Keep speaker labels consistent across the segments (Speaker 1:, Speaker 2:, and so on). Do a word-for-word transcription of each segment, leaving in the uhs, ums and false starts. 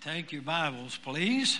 Speaker 1: Take your Bibles, please,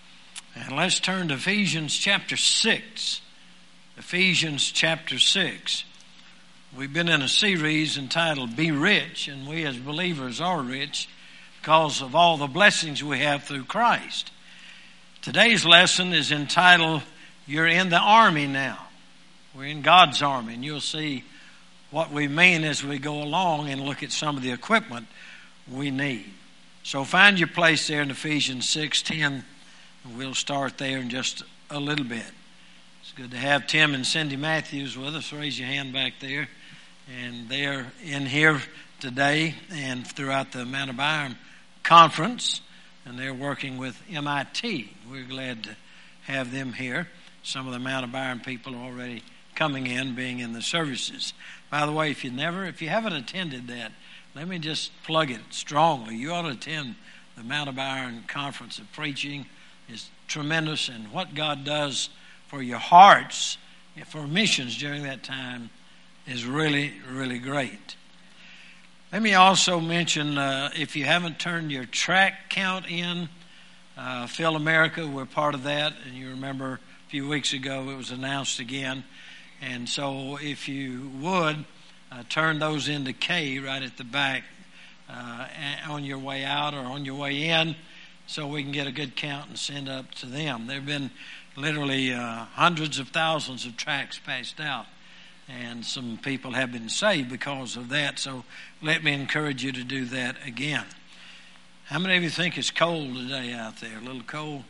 Speaker 1: and let's turn to Ephesians chapter six. Ephesians chapter six. We've been in a series entitled Be Rich, and we as believers are rich because of all the blessings we have through Christ. Today's lesson is entitled, You're in the Army Now. We're in God's army, and you'll see what we mean as we go along and look at some of the equipment we need. So find your place there in Ephesians six ten, and we'll start there in just a little bit. It's good to have Tim and Cindy Matthews with us. Raise your hand back there. And they're in here today and throughout the Mount of Iron Conference, and they're working with M I T. We're glad to have them here. Some of the Mount of Iron people are already coming in, being in the services. By the way, if you never, if you haven't attended that, let me just plug it strongly. You ought to attend the Mount of Iron Conference of Preaching. It's tremendous, and what God does for your hearts, for missions during that time, is really, really great. Let me also mention, uh, if you haven't turned your track count in, uh, Fill America, we're part of that, and you remember a few weeks ago it was announced again. And so if you would, Uh, turn those into K right at the back uh, on your way out or on your way in so we can get a good count and send up to them. There have been literally uh, hundreds of thousands of tracts passed out, and some people have been saved because of that. So let me encourage you to do that again. How many of you think it's cold today out there? A little cold?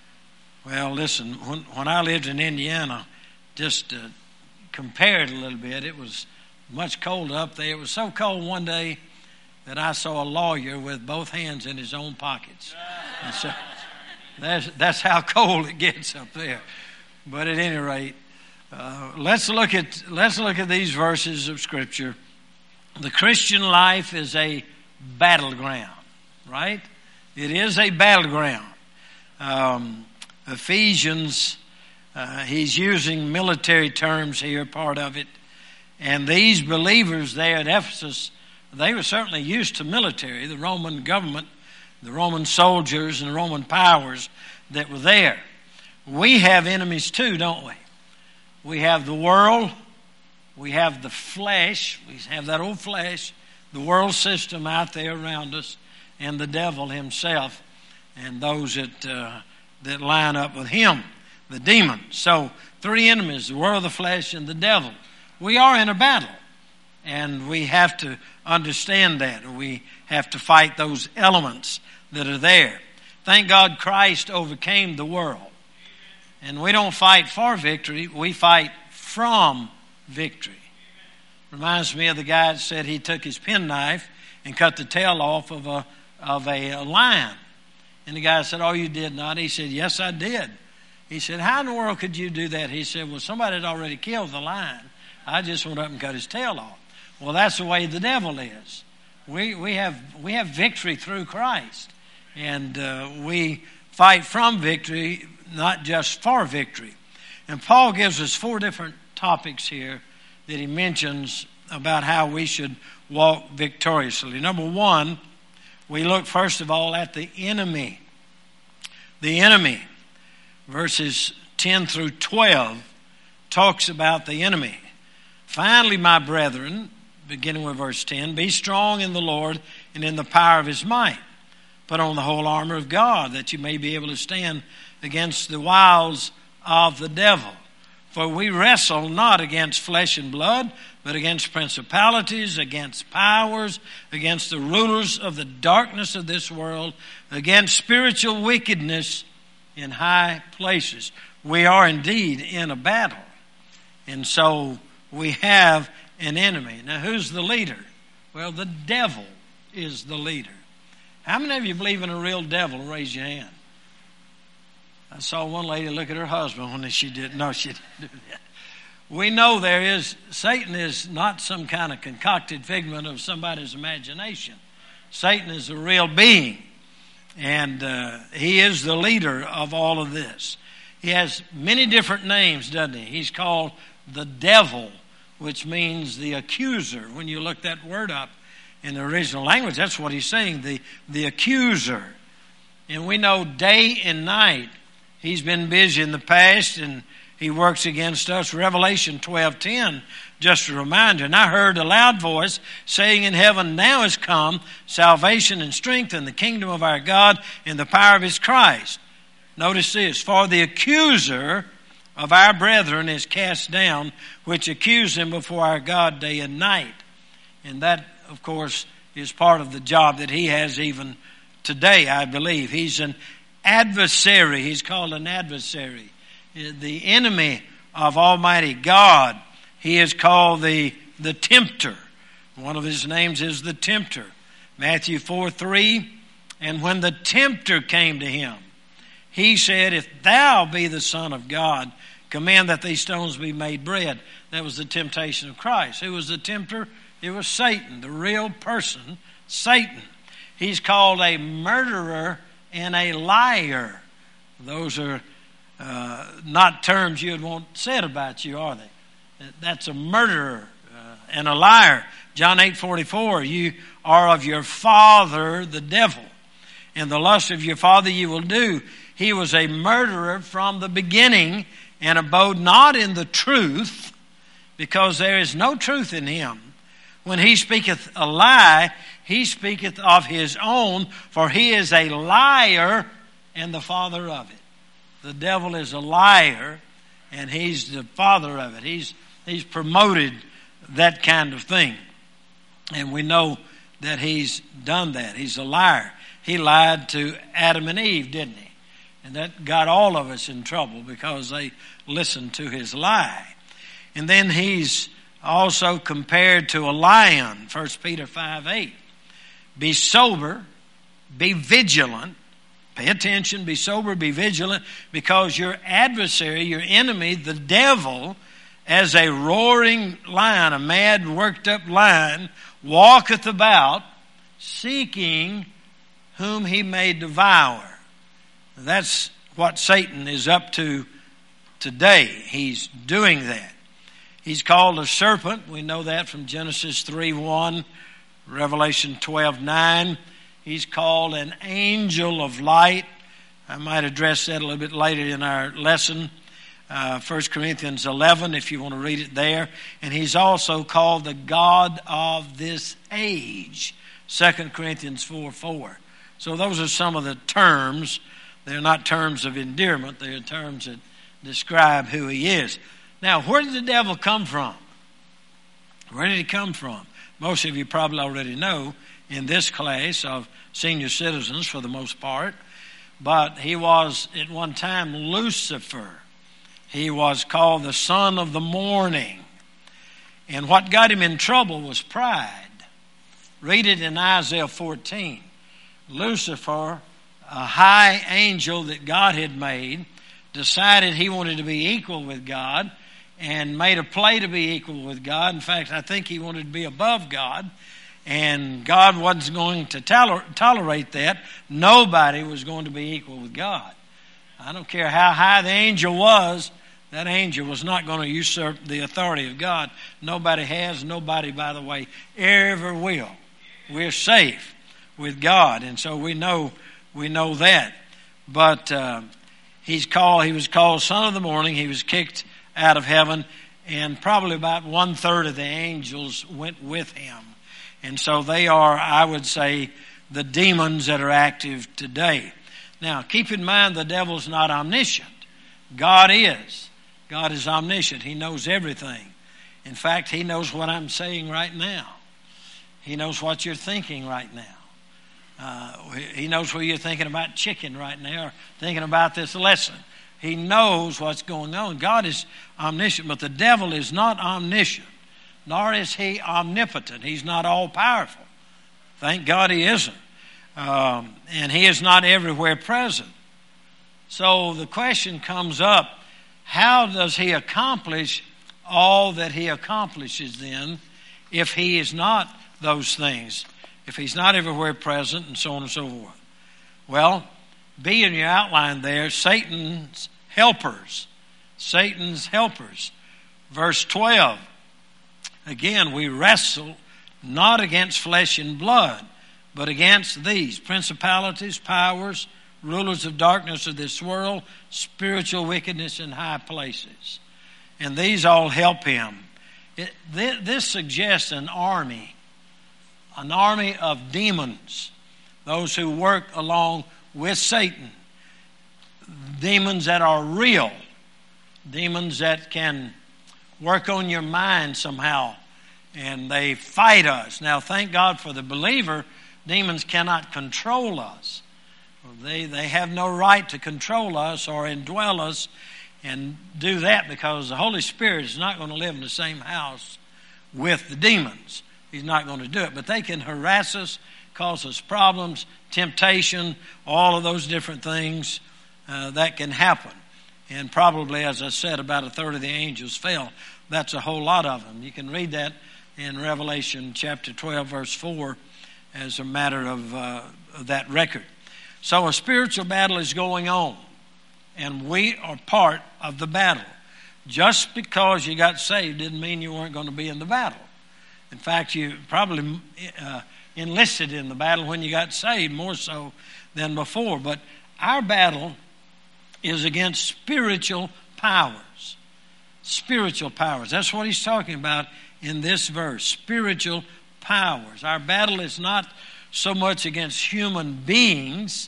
Speaker 1: Well, listen, when, when I lived in Indiana, just to compare it a little bit, it was much colder up there. It was so cold one day that I saw a lawyer with both hands in his own pockets. And so that's, that's how cold it gets up there. But at any rate, uh, let's look at let's look at these verses of Scripture. The Christian life is a battleground, right? It is a battleground. Um, Ephesians, uh, he's using military terms here, part of it. And these believers there at Ephesus, they were certainly used to military, the Roman government, the Roman soldiers and the Roman powers that were there. We have enemies too, don't we? We have the world, we have the flesh, we have that old flesh, the world system out there around us, and the devil himself, and those that, uh, that line up with him, the demon. So three enemies, the world, the flesh, and the devil. We are in a battle, and we have to understand that. We have to fight those elements that are there. Thank God Christ overcame the world. And we don't fight for victory, we fight from victory. Reminds me of the guy that said he took his penknife and cut the tail off of a, of a lion. And the guy said, "Oh, you did not?" He said, "Yes, I did." He said, "How in the world could you do that?" He said, "Well, somebody had already killed the lion. I just went up and cut his tail off." Well, that's the way the devil is. We we have we have victory through Christ, and uh, we fight from victory, not just for victory. And Paul gives us four different topics here that he mentions about how we should walk victoriously. Number one, we look first of all at the enemy. The enemy, verses ten through twelve, talks about the enemy. "Finally, my brethren," beginning with verse ten, "be strong in the Lord and in the power of his might. Put on the whole armor of God, that you may be able to stand against the wiles of the devil. For we wrestle not against flesh and blood, but against principalities, against powers, against the rulers of the darkness of this world, against spiritual wickedness in high places." We are indeed in a battle. And so we have an enemy. Now, who's the leader? Well, the devil is the leader. How many of you believe in a real devil? Raise your hand. I saw one lady look at her husband when she did. No, she didn't do that. We know there is, Satan is not some kind of concocted figment of somebody's imagination. Satan is a real being, and uh, he is the leader of all of this. He has many different names, doesn't he? He's called the devil, which means the accuser. When you look that word up in the original language, that's what he's saying, the, the accuser. And we know day and night he's been busy in the past, and he works against us. Revelation twelve ten, just a reminder. And I heard a loud voice saying in heaven, now is come salvation and strength and the kingdom of our God and the power of his Christ. Notice this, for the accuser of our brethren is cast down, which accuse them before our God day and night. And that, of course, is part of the job that he has even today, I believe. He's an adversary. He's called an adversary. The enemy of Almighty God. He is called the, the tempter. One of his names is the tempter. Matthew four three, and when the tempter came to him, he said, if thou be the Son of God, command that these stones be made bread. That was the temptation of Christ. Who was the tempter? It was Satan, the real person, Satan. He's called a murderer and a liar. Those are uh, not terms you'd want said about you, are they? That's a murderer uh, and a liar. John eight forty-four, you are of your father, the devil, and the lust of your father you will do. He was a murderer from the beginning and abode not in the truth, because there is no truth in him. When he speaketh a lie, he speaketh of his own, for he is a liar and the father of it. The devil is a liar, and he's the father of it. He's, he's promoted that kind of thing. And we know that he's done that. He's a liar. He lied to Adam and Eve, didn't he? And that got all of us in trouble because they listened to his lie. And then he's also compared to a lion, First Peter five eight. Be sober, be vigilant, pay attention, be sober, be vigilant, because your adversary, your enemy, the devil, as a roaring lion, a mad worked up lion, walketh about, seeking whom he may devour. That's what Satan is up to today. He's doing that. He's called a serpent. We know that from Genesis three one, Revelation twelve nine. He's called an angel of light. I might address that a little bit later in our lesson. Uh, First Corinthians eleven, if you want to read it there. And he's also called the God of this age. Second Corinthians four four. So those are some of the terms. They're not terms of endearment. They're terms that describe who he is. Now, where did the devil come from? Where did he come from? Most of you probably already know in this class of senior citizens for the most part. But he was at one time Lucifer. He was called the son of the morning. And what got him in trouble was pride. Read it in Isaiah fourteen. Lucifer, a high angel that God had made, decided he wanted to be equal with God and made a play to be equal with God. In fact, I think he wanted to be above God, and God wasn't going to toler- tolerate that. Nobody was going to be equal with God. I don't care how high the angel was, that angel was not going to usurp the authority of God. Nobody has, nobody, by the way, ever will. We're safe with God, and so we know we know that. But uh, he's called. He was called Son of the Morning. He was kicked out of heaven, and probably about one third of the angels went with him. And so they are, I would say, the demons that are active today. Now, keep in mind the devil's not omniscient. God is. God is omniscient. He knows everything. In fact, he knows what I'm saying right now. He knows what you're thinking right now. Uh, he knows where you're thinking about chicken right now or thinking about this lesson. He knows what's going on. God is omniscient, but the devil is not omniscient, nor is he omnipotent. He's not all-powerful. Thank God he isn't. Um, and he is not everywhere present. So the question comes up, how does he accomplish all that he accomplishes then if he is not those things? If he's not everywhere present and so on and so forth. Well, be in your outline there, Satan's helpers. Satan's helpers. Verse twelve. Again, we wrestle not against flesh and blood, but against these principalities, powers, rulers of darkness of this world, spiritual wickedness in high places. And these all help him. It, th- this suggests an army, an army of demons, those who work along with Satan. Demons that are real, demons that can work on your mind somehow, and they fight us. Now, thank God for the believer, demons cannot control us. They, they have no right to control us or indwell us and do that, because the Holy Spirit is not going to live in the same house with the demons. He's not going to do it. But they can harass us, cause us problems, temptation, all of those different things uh, that can happen. And probably, as I said, about a third of the angels fell. That's a whole lot of them. You can read that in Revelation chapter twelve, verse four, as a matter of, uh, of that record. So a spiritual battle is going on, and we are part of the battle. Just because you got saved didn't mean you weren't going to be in the battle. In fact, you probably uh, enlisted in the battle when you got saved, more so than before. But our battle is against spiritual powers. Spiritual powers. That's what he's talking about in this verse. Spiritual powers. Our battle is not so much against human beings.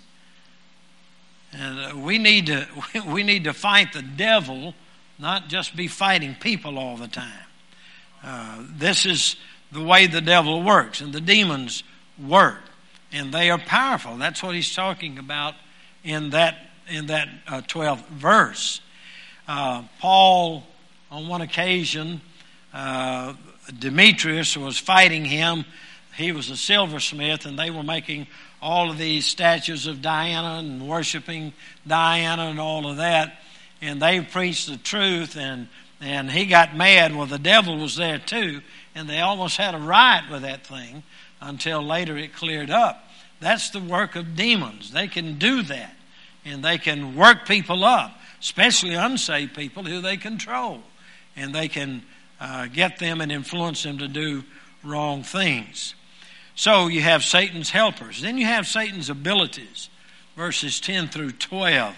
Speaker 1: And uh, we need to we need to fight the devil, not just be fighting people all the time. Uh, this is the way the devil works, and the demons work, and they are powerful. That's what he's talking about in that in that uh, twelfth verse. Uh, Paul, on one occasion, uh, Demetrius was fighting him. He was a silversmith, and they were making all of these statues of Diana and worshiping Diana and all of that. And they preached the truth, and, and he got mad. Well, the devil was there too, and they almost had a riot with that thing until later it cleared up. That's the work of demons. They can do that, and they can work people up, especially unsaved people who they control. And they can uh, get them and influence them to do wrong things. So you have Satan's helpers. Then you have Satan's abilities, verses ten through twelve.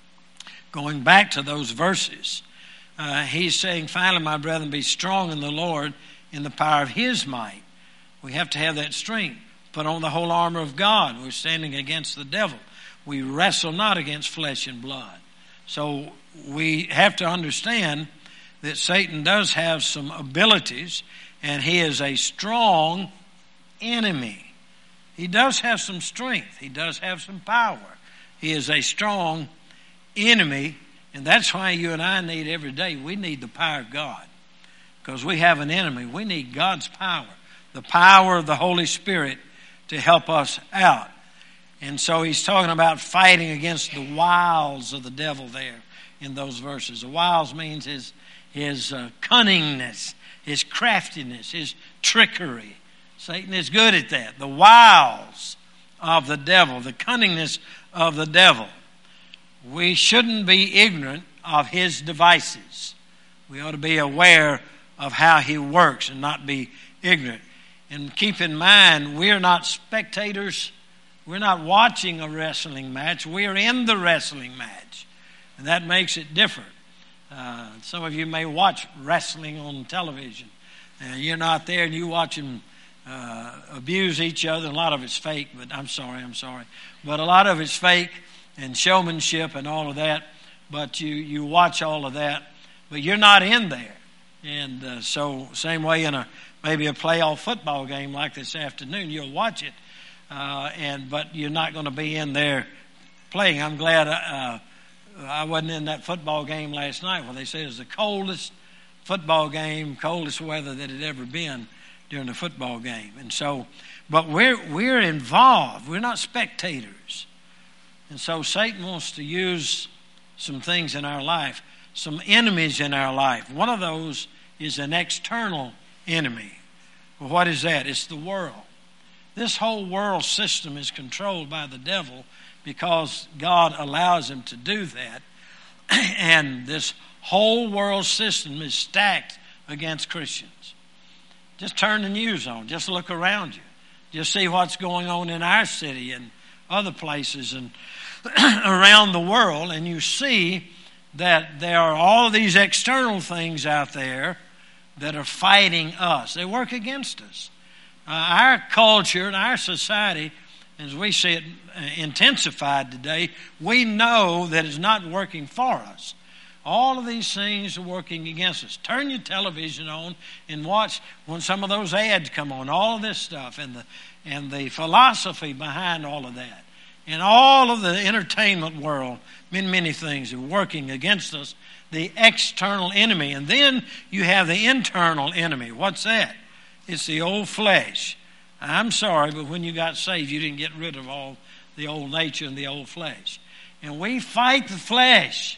Speaker 1: Going back to those verses, uh, he's saying, finally, my brethren, be strong in the Lord in the power of his might. We have to have that strength. Put on the whole armor of God. We're standing against the devil. We wrestle not against flesh and blood. So we have to understand that Satan does have some abilities, and he is a strong enemy. He does have some strength. He does have some power. He is a strong enemy, and that's why you and I need every day, we need the power of God. Because we have an enemy. We need God's power, the power of the Holy Spirit to help us out. And so he's talking about fighting against the wiles of the devil there in those verses. The wiles means his, his uh, cunningness, his craftiness, his trickery. Satan is good at that. The wiles of the devil, the cunningness of the devil. We shouldn't be ignorant of his devices. We ought to be aware of how he works and not be ignorant. And keep in mind, we're not spectators. We're not watching a wrestling match. We're in the wrestling match. And that makes it different. Uh, some of you may watch wrestling on television. And you're not there and you watch them uh, abuse each other. A lot of it's fake, but I'm sorry, I'm sorry. But a lot of it's fake and showmanship and all of that. But you, you watch all of that. But you're not in there. And uh, so same way in a maybe a playoff football game like this afternoon, you'll watch it. Uh, and but you're not going to be in there playing. I'm glad uh, I wasn't in that football game last night where they said it was the coldest football game, coldest weather that had ever been during the football game. And so, but we're we're involved. We're not spectators. And so Satan wants to use some things in our life, some enemies in our life. One of those is an external enemy. Well, what is that? It's the world. This whole world system is controlled by the devil because God allows him to do that. And this whole world system is stacked against Christians. Just turn the news on. Just look around you. Just see what's going on in our city and other places. And around the world, and you see that there are all of these external things out there that are fighting us. They work against us. Uh, our culture and our society, as we see it intensified today, we know that it's not working for us. All of these things are working against us. Turn your television on and watch when some of those ads come on, all of this stuff and the and the philosophy behind all of that. And all of the entertainment world, many, many things are working against us, the external enemy. And then you have the internal enemy. What's that? It's the old flesh. I'm sorry, but when you got saved, you didn't get rid of all the old nature and the old flesh. And we fight the flesh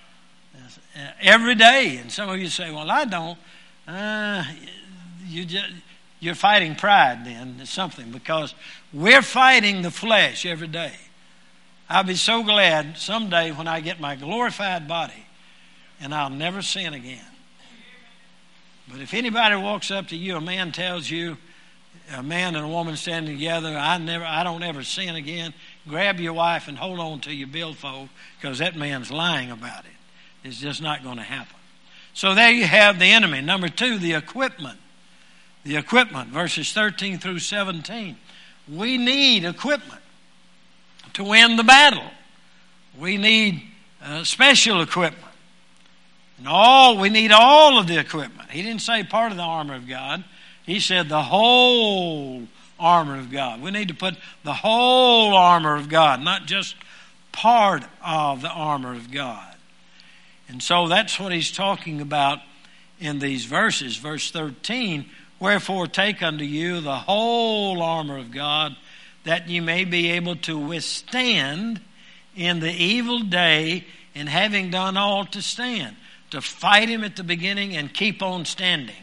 Speaker 1: every day. And some of you say, well, I don't. Uh, you just, you're fighting pride then. It's something, because we're fighting the flesh every day. I'll be so glad someday when I get my glorified body and I'll never sin again. But if anybody walks up to you, a man tells you, a man and a woman standing together, I never, I don't ever sin again, grab your wife and hold on to your billfold, because that man's lying about it. It's just not going to happen. So there you have the enemy. Number two, the equipment. The equipment, verses thirteen through seventeen. We need equipment to win the battle. We need uh, special equipment. And all we need all of the equipment. He didn't say part of the armor of God. He said the whole armor of God. We need to put the whole armor of God, not just part of the armor of God. And so that's what he's talking about in these verses. Verse thirteen, wherefore take unto you the whole armor of God, that ye may be able to withstand in the evil day, and having done all to stand. To fight him at the beginning and keep on standing.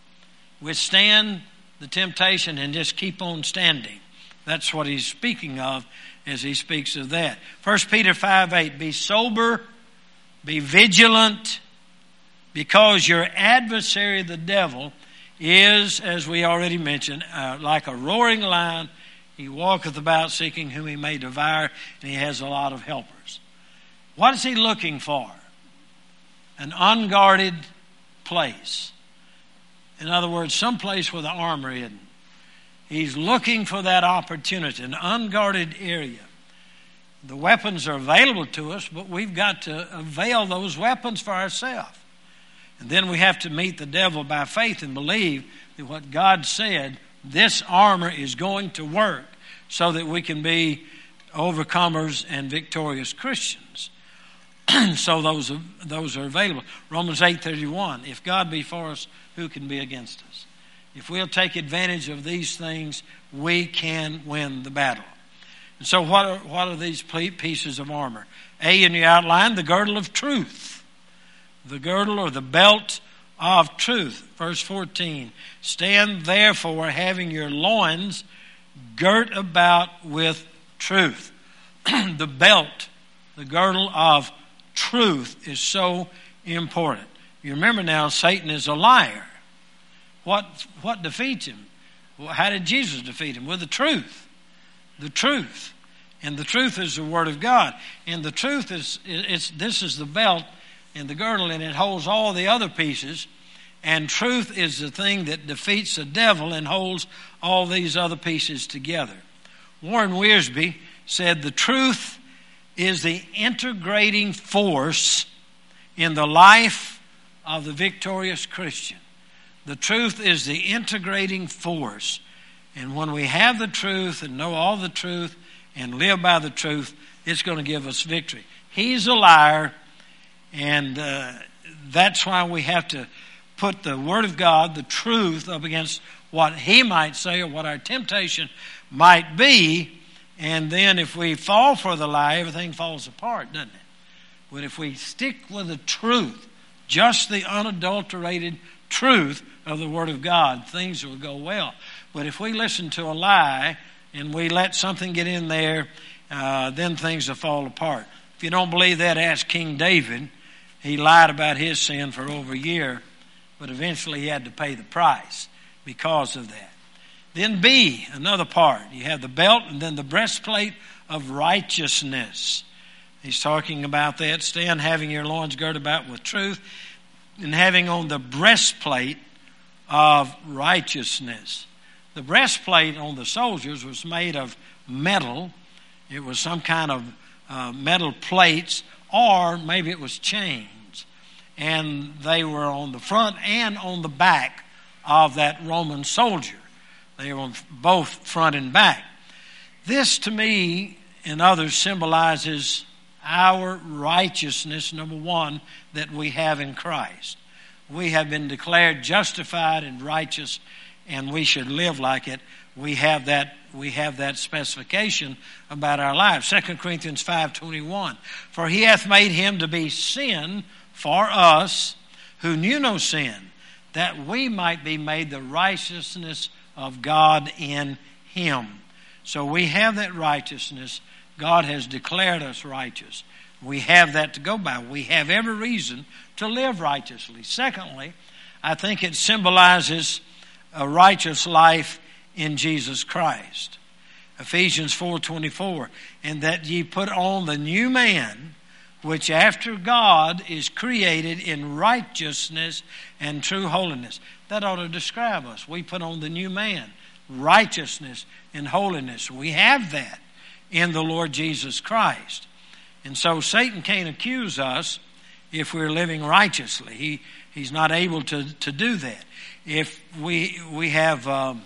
Speaker 1: Withstand the temptation and just keep on standing. That's what he's speaking of as he speaks of that. First Peter five eight, be sober, be vigilant, because your adversary, the devil, is, as we already mentioned, uh, like a roaring lion. He walketh about seeking whom he may devour, and he has a lot of helpers. What is he looking for? An unguarded place. In other words, some place where the armor isn't. He's looking for that opportunity, an unguarded area. The weapons are available to us, but we've got to avail those weapons for ourselves. And then we have to meet the devil by faith and believe that what God said, this armor is going to work so that we can be overcomers and victorious Christians. So those are, those are available. Romans eight thirty-one, if God be for us, who can be against us? If we'll take advantage of these things, we can win the battle. And so what are, what are these pieces of armor? A, in your outline, the girdle of truth. The girdle or the belt of truth. Verse fourteen, stand therefore having your loins girt about with truth. The belt, the girdle of truth is so important. You remember now, Satan is a liar. What, what defeats him? Well, how did Jesus defeat him? With the truth. The truth. And the truth is the Word of God. And the truth is, it's this is the belt and the girdle, and it holds all the other pieces. And truth is the thing that defeats the devil and holds all these other pieces together. Warren Wiersbe said the truth is the integrating force in the life of the victorious Christian. The truth is the integrating force. And when we have the truth and know all the truth and live by the truth, it's going to give us victory. He's a liar, and uh, that's why we have to put the Word of God, the truth, up against what he might say or what our temptation might be. And then if we fall for the lie, everything falls apart, doesn't it? But if we stick with the truth, just the unadulterated truth of the Word of God, things will go well. But if we listen to a lie and we let something get in there, uh, then things will fall apart. If you don't believe that, ask King David. He lied about his sin for over a year, but eventually he had to pay the price because of that. Then B, another part. You have the belt and then the breastplate of righteousness. He's talking about that. Stand having your loins girded about with truth, and having on the breastplate of righteousness. The breastplate on the soldiers was made of metal. It was some kind of uh, metal plates, or maybe it was chains. And they were on the front and on the back of that Roman soldier. They were on both front and back. This, to me and others, symbolizes our righteousness, number one, that we have in Christ. We have been declared justified and righteous, and we should live like it. We have that, we have that specification about our lives. Second Corinthians five twenty-one. For he hath made him to be sin for us who knew no sin, that we might be made the righteousness of God in him. So we have that righteousness. God has declared us righteous. We have that to go by. We have every reason to live righteously. Secondly, I think it symbolizes a righteous life in Jesus Christ. Ephesians four twenty-four, and that ye put on the new man, which after God is created in righteousness and true holiness. That ought to describe us. We put on the new man, righteousness and holiness. We have that in the Lord Jesus Christ. And so Satan can't accuse us if we're living righteously. He he's not able to, to do that. If we we have um,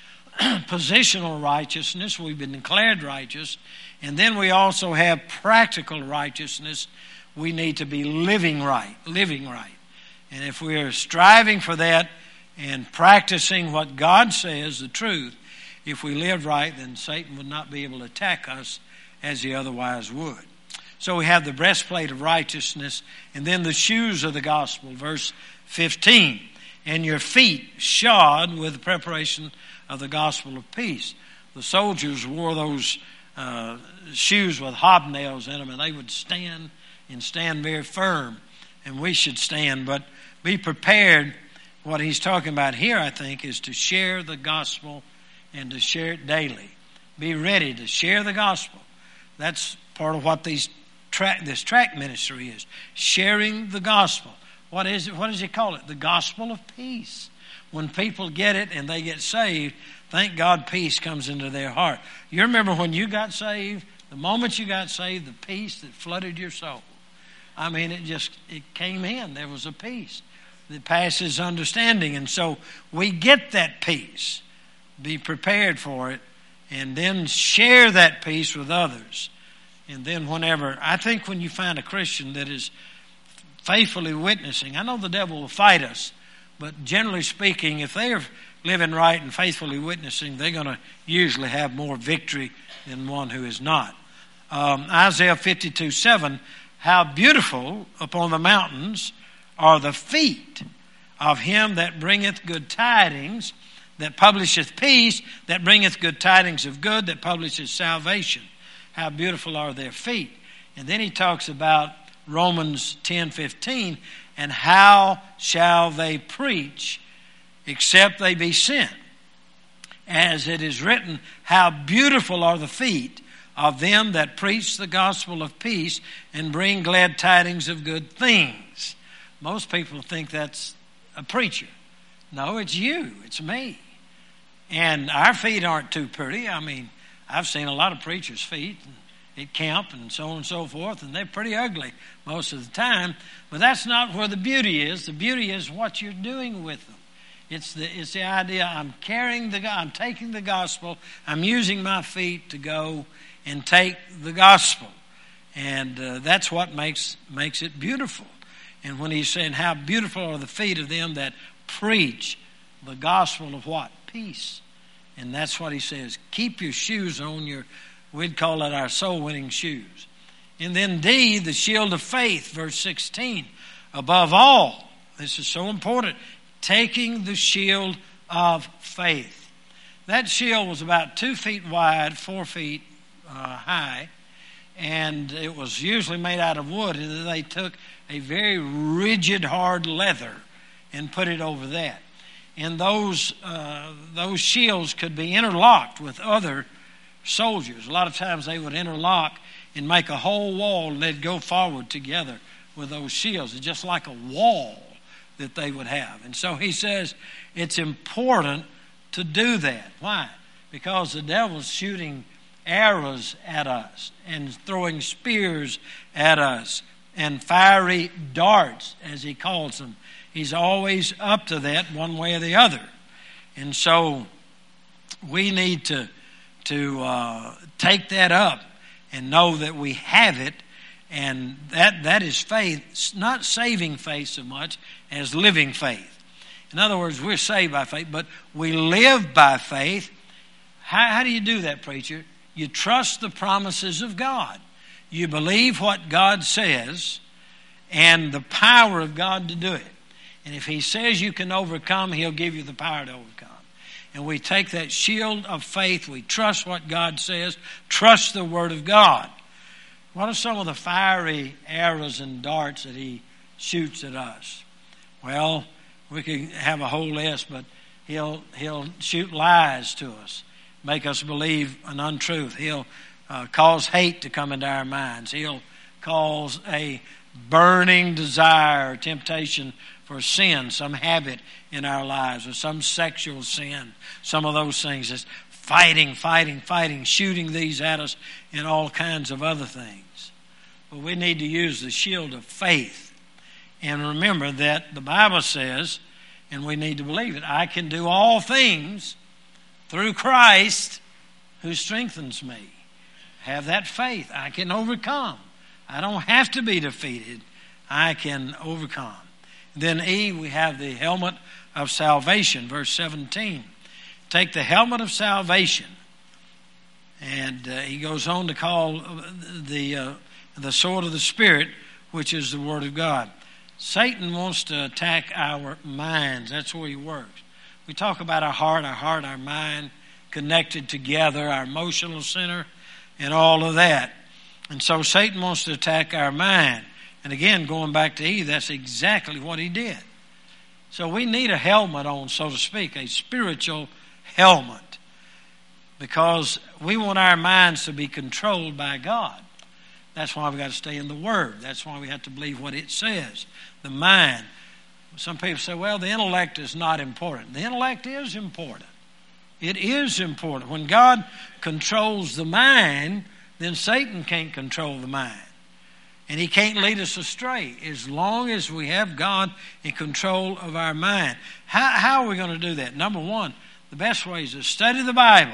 Speaker 1: positional righteousness, we've been declared righteous, and then we also have practical righteousness. We need to be living right, living right. And if we're striving for that and practicing what God says, the truth, if we live right, then Satan would not be able to attack us as he otherwise would. So we have the breastplate of righteousness, and then the shoes of the gospel, verse fifteen. And your feet shod with the preparation of the gospel of peace. The soldiers wore those uh, shoes with hobnails in them, and they would stand and stand very firm. And we should stand, but be prepared. What he's talking about here, I think, is to share the gospel and to share it daily. Be ready to share the gospel. That's part of what these track, this track ministry is. Sharing the gospel. What is it? What does he call it? The gospel of peace. When people get it and they get saved, thank God peace comes into their heart. You remember when you got saved, the moment you got saved, the peace that flooded your soul. I mean, it just, it came in. There was a peace that passes understanding. And so we get that peace. Be prepared for it, and then share that peace with others. And then whenever, I think when you find a Christian that is faithfully witnessing, I know the devil will fight us, but generally speaking, if they are living right and faithfully witnessing, they're going to usually have more victory than one who is not. Um, Isaiah fifty-two seven, how beautiful upon the mountains are the feet of him that bringeth good tidings, that publisheth peace, that bringeth good tidings of good, that publisheth salvation. How beautiful are their feet. And then he talks about Romans ten fifteen, and how shall they preach except they be sent? As it is written, how beautiful are the feet of them that preach the gospel of peace and bring glad tidings of good things. Most people think that's a preacher. No, it's you. It's me. And our feet aren't too pretty. I mean, I've seen a lot of preachers' feet at camp and so on and so forth, and they're pretty ugly most of the time. But that's not where the beauty is. The beauty is what you're doing with them. It's the it's the idea I'm carrying the I'm taking the gospel. I'm using my feet to go and take the gospel, and uh, that's what makes makes it beautiful. And when he's saying how beautiful are the feet of them that preach the gospel of what? Peace. And that's what he says. Keep your shoes on, your, we'd call it our soul-winning shoes. And then D, the shield of faith, verse sixteen. Above all, this is so important, taking the shield of faith. That shield was about two feet wide, four feet uh, high, and it was usually made out of wood. And they took a very rigid, hard leather and put it over that. And those uh, those shields could be interlocked with other soldiers. A lot of times they would interlock, and make a whole wall, and they'd go forward together with those shields. It's just like a wall that they would have. And so he says it's important to do that. Why? Because the devil's shooting arrows at us and throwing spears at us and fiery darts, as he calls them. He's always up to that one way or the other. And so we need to, to uh, take that up and know that we have it. And that, that is faith, not saving faith so much as living faith. In other words, we're saved by faith, but we live by faith. How, how do you do that, preacher? You trust the promises of God. You believe what God says and the power of God to do it. And if he says you can overcome, he'll give you the power to overcome. And we take that shield of faith. We trust what God says. Trust the Word of God. What are some of the fiery arrows and darts that he shoots at us? Well, we could have a whole list, but he'll he'll shoot lies to us, make us believe an untruth. He'll uh, cause hate to come into our minds. He'll cause a burning desire or temptation for sin, some habit in our lives, or some sexual sin, some of those things. It's fighting, fighting, fighting, shooting these at us, and all kinds of other things. But we need to use the shield of faith. And remember that the Bible says, and we need to believe it, I can do all things through Christ who strengthens me. Have that faith. I can overcome. I don't have to be defeated. I can overcome. Then E, we have the helmet of salvation, verse seventeen. Take the helmet of salvation. And uh, he goes on to call the uh, the sword of the Spirit, which is the Word of God. Satan wants to attack our minds. That's where he works. We talk about our heart, our heart, our mind, connected together, our emotional center, and all of that. And so Satan wants to attack our mind. And again, going back to Eve, that's exactly what he did. So we need a helmet on, so to speak, a spiritual helmet, because we want our minds to be controlled by God. That's why we've got to stay in the Word. That's why we have to believe what it says. The mind. Some people say, well, the intellect is not important. The intellect is important. It is important. When God controls the mind, then Satan can't control the mind. And he can't lead us astray as long as we have God in control of our mind. How, how are we going to do that? Number one, the best way is to study the Bible.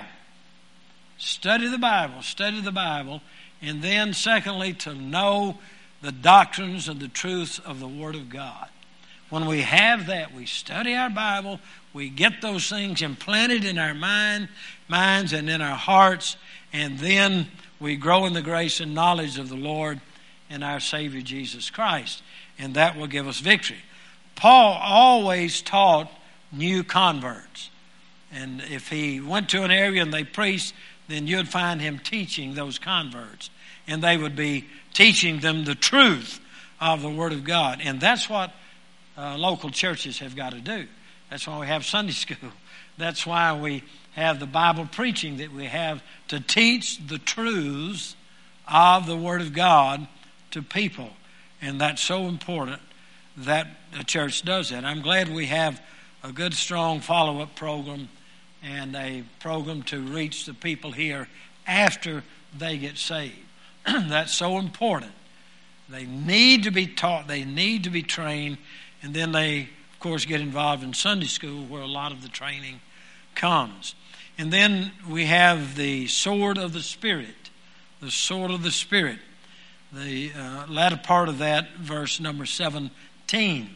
Speaker 1: Study the Bible. Study the Bible. And then secondly, to know the doctrines and the truths of the Word of God. When we have that, we study our Bible, we get those things implanted in our mind, minds and in our hearts, and then we grow in the grace and knowledge of the Lord and our Savior Jesus Christ. And that will give us victory. Paul always taught new converts. And if he went to an area and they preached, then you'd find him teaching those converts. And they would be teaching them the truth of the Word of God. And that's what uh, local churches have got to do. That's why we have Sunday school. That's why we have the Bible preaching that we have to teach the truths of the Word of God to people. And that's so important that the church does that. I'm glad we have a good, strong follow-up program and a program to reach the people here after they get saved. That's so important. They need to be taught. They need to be trained. And then they, of course, get involved in Sunday school where a lot of the training comes. And then we have the sword of the Spirit. The sword of the Spirit. The uh, latter part of that, verse number seventeen.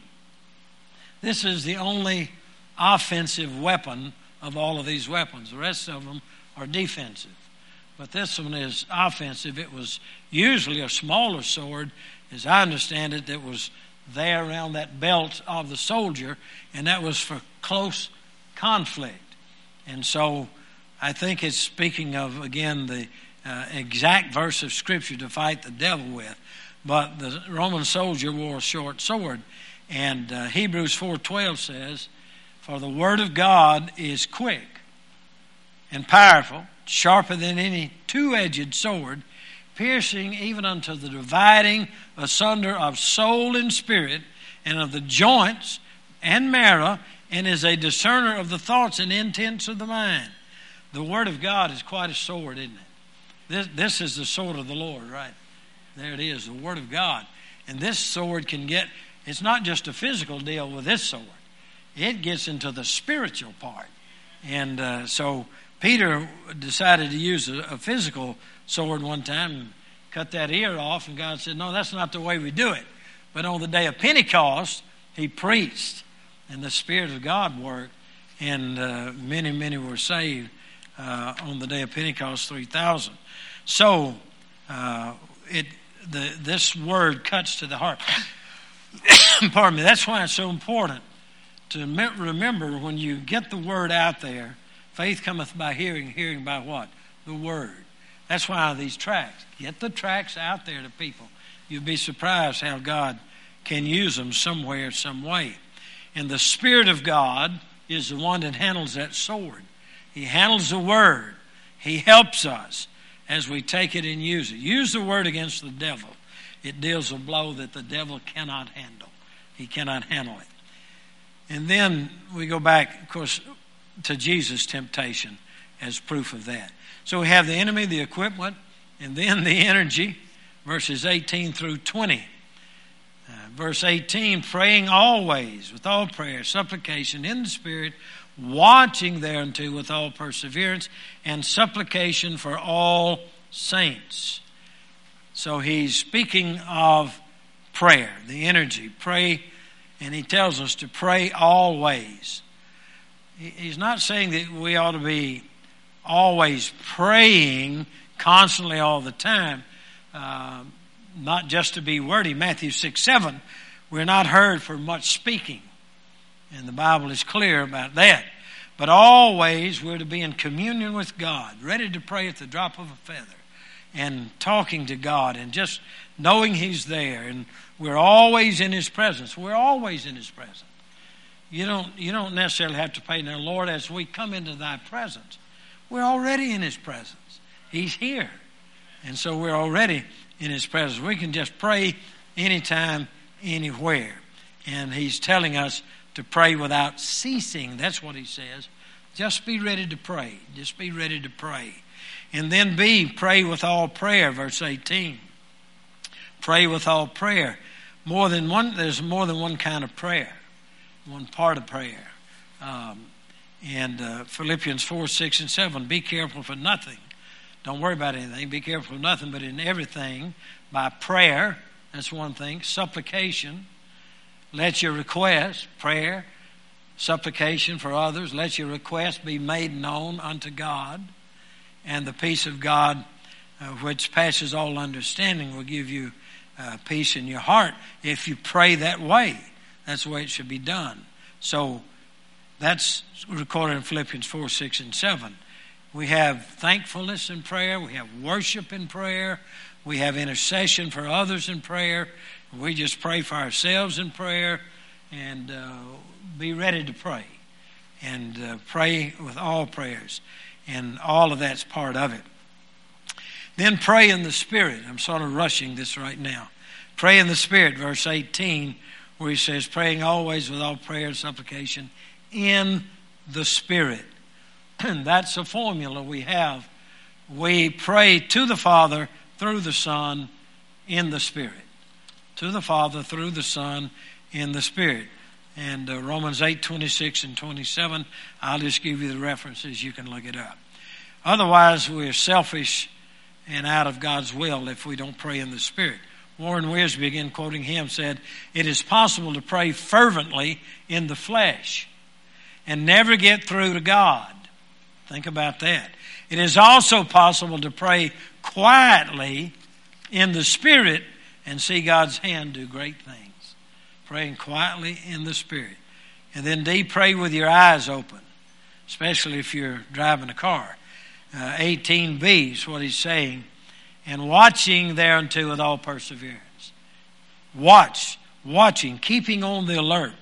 Speaker 1: This is the only offensive weapon of all of these weapons. The rest of them are defensive. But this one is offensive. It was usually a smaller sword, as I understand it, that was there around that belt of the soldier, and that was for close conflict. And so I think it's speaking of, again, the uh, exact verse of Scripture to fight the devil with. But the Roman soldier wore a short sword. And uh, Hebrews four twelve says, for the Word of God is quick and powerful, sharper than any two-edged sword, piercing even unto the dividing asunder of soul and spirit, and of the joints and marrow, and is a discerner of the thoughts and intents of the mind. The Word of God is quite a sword, isn't it? This, this is the sword of the Lord, right? There it is, the Word of God. And this sword can get, it's not just a physical deal with this sword. It gets into the spiritual part. And uh, so Peter decided to use a, a physical sword one time and cut that ear off, and God said, no, that's not the way we do it. But on the day of Pentecost, he preached, and the Spirit of God worked, and uh, many, many were saved uh, on the day of Pentecost, three thousand. So, uh, it the this word cuts to the heart. Pardon me. That's why it's so important to remember when you get the word out there, faith cometh by hearing, hearing by what? The word. That's why these tracts, get the tracts out there to people. You'd be surprised how God can use them somewhere, some way. And the Spirit of God is the one that handles that sword. He handles the word. He helps us as we take it and use it. Use the word against the devil. It deals a blow that the devil cannot handle. He cannot handle it. And then we go back, of course, to Jesus' temptation as proof of that. So we have the enemy, the equipment, and then the energy, verses eighteen through twenty. Uh, verse eighteen, praying always with all prayer, supplication in the Spirit, watching thereunto with all perseverance and supplication for all saints. So he's speaking of prayer, the energy, pray, and he tells us to pray always. He's not saying that we ought to be always praying constantly all the time, uh, not just to be wordy. Matthew six seven, we're not heard for much speaking. And the Bible is clear about that. But always we're to be in communion with God, ready to pray at the drop of a feather, and talking to God and just knowing He's there. And we're always in His presence. We're always in His presence. You don't, you don't necessarily have to pray, now, Lord, as we come into Thy presence, we're already in His presence. He's here. And so we're already in His presence. We can just pray anytime, anywhere. And He's telling us to pray without ceasing. That's what He says. Just be ready to pray. Just be ready to pray. And then B, pray with all prayer, verse eighteen. Pray with all prayer. More than one, there's more than one kind of prayer. One part of prayer. Um, and uh, Philippians four, six, and seven, be careful for nothing. Don't worry about anything. Be careful for nothing, but in everything, by prayer, that's one thing, supplication. Let your request, prayer, supplication for others, let your request be made known unto God. And the peace of God, uh, which passes all understanding, will give you uh, peace in your heart if you pray that way. That's the way it should be done. So that's recorded in Philippians four, six, and seven. We have thankfulness in prayer. We have worship in prayer. We have intercession for others in prayer. We just pray for ourselves in prayer, and uh, be ready to pray. And uh, pray with all prayers. And all of that's part of it. Then pray in the Spirit. I'm sort of rushing this right now. Pray in the Spirit, verse eighteen, where he says, praying always with all prayer and supplication in the Spirit. And that's a formula we have. We pray to the Father through the Son in the Spirit. To the Father through the Son in the Spirit. And uh, Romans eight, twenty-six and twenty-seven, I'll just give you the references. You can look it up. Otherwise, we're selfish and out of God's will if we don't pray in the Spirit. Warren Wiersbe, again quoting him, said, it is possible to pray fervently in the flesh and never get through to God. Think about that. It is also possible to pray quietly in the Spirit and see God's hand do great things. Praying quietly in the Spirit. And then D, pray with your eyes open, especially if you're driving a car. Uh, eighteen B is what he's saying. And watching thereunto with all perseverance. Watch, watching, keeping on the alert.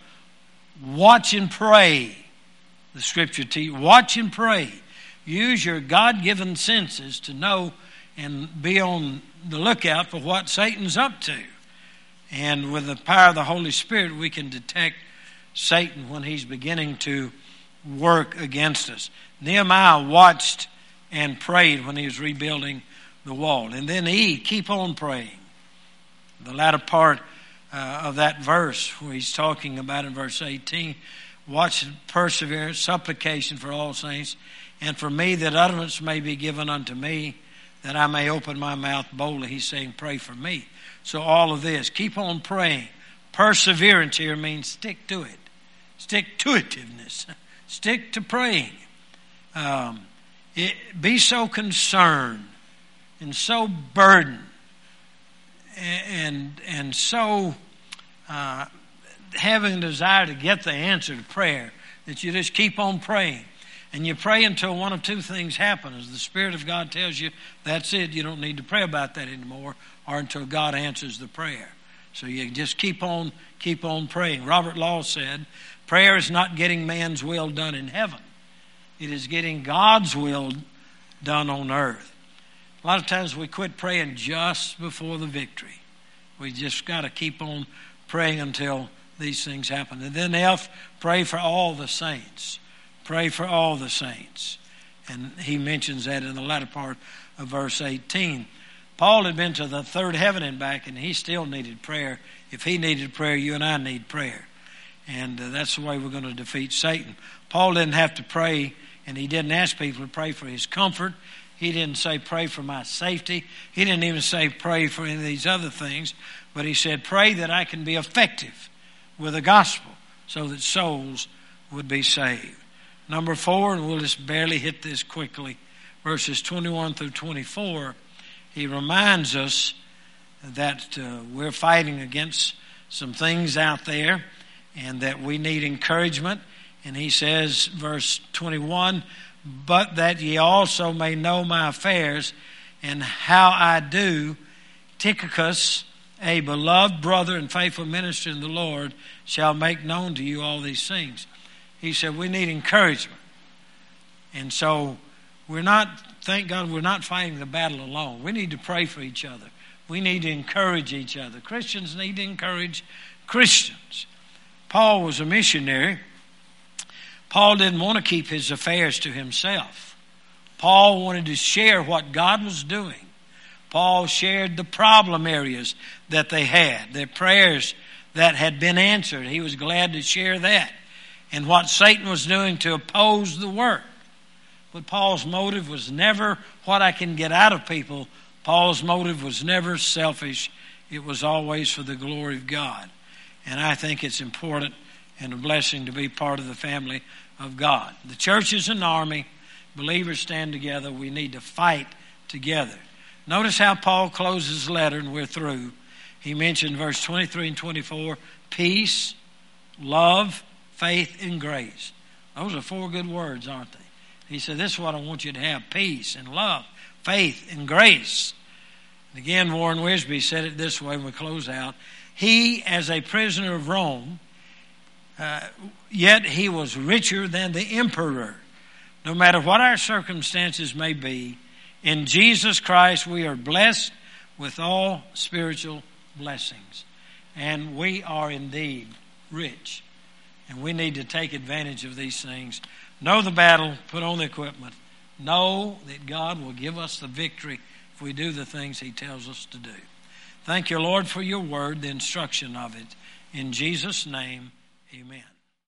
Speaker 1: Watch and pray. The Scripture teaches. Watch and pray. Use your God-given senses to know and be on the lookout for what Satan's up to. And with the power of the Holy Spirit, we can detect Satan when he's beginning to work against us. Nehemiah watched and prayed when he was rebuilding the wall. And then he, keep on praying. The latter part uh, of that verse where he's talking about in verse eighteen, watch perseverance, supplication for all saints, and for me that utterance may be given unto me, that I may open my mouth boldly. He's saying, pray for me. So all of this, keep on praying. Perseverance here means stick to it. Stick-to-itiveness. Stick to praying. Um, it, be so concerned and so burdened and, and so uh, having a desire to get the answer to prayer that you just keep on praying. And you pray until one of two things happen. As the Spirit of God tells you, that's it. You don't need to pray about that anymore, or until God answers the prayer. So you just keep on, keep on praying. Robert Law said, prayer is not getting man's will done in heaven. It is getting God's will done on earth. A lot of times we quit praying just before the victory. We just got to keep on praying until these things happen. And then F, pray for all the saints. Pray for all the saints. And he mentions that in the latter part of verse eighteen. Paul had been to the third heaven and back, and he still needed prayer. If he needed prayer, you and I need prayer. And uh, that's the way we're going to defeat Satan. Paul didn't have to pray, and he didn't ask people to pray for his comfort. He didn't say, pray for my safety. He didn't even say, pray for any of these other things. But he said, pray that I can be effective with the gospel so that souls would be saved. Number four, and we'll just barely hit this quickly, verses twenty-one through twenty-four, he reminds us that uh, we're fighting against some things out there and that we need encouragement. And he says, verse twenty-one, but that ye also may know my affairs and how I do, Tychicus, a beloved brother and faithful minister in the Lord, shall make known to you all these things. He said we need encouragement. And so we're not, thank God, we're not fighting the battle alone. We need to pray for each other. We need to encourage each other. Christians need to encourage Christians. Paul was a missionary. Paul didn't want to keep his affairs to himself. Paul wanted to share what God was doing. Paul shared the problem areas that they had, their prayers that had been answered. He was glad to share that. And what Satan was doing to oppose the work. But Paul's motive was never what I can get out of people. Paul's motive was never selfish. It was always for the glory of God. And I think it's important and a blessing to be part of the family of God. The church is an army. Believers stand together. We need to fight together. Notice how Paul closes the letter, and we're through. He mentioned verse twenty-three and twenty-four, peace, love, faith, and grace. Those are four good words, aren't they? He said, this is what I want you to have, peace and love, faith and grace. And again, Warren Wiersbe said it this way when we close out. He, as a prisoner of Rome, uh, yet he was richer than the emperor. No matter what our circumstances may be, in Jesus Christ we are blessed with all spiritual blessings. And we are indeed rich. And we need to take advantage of these things. Know the battle, put on the equipment. Know that God will give us the victory if we do the things He tells us to do. Thank you, Lord, for your word, the instruction of it. In Jesus' name, amen.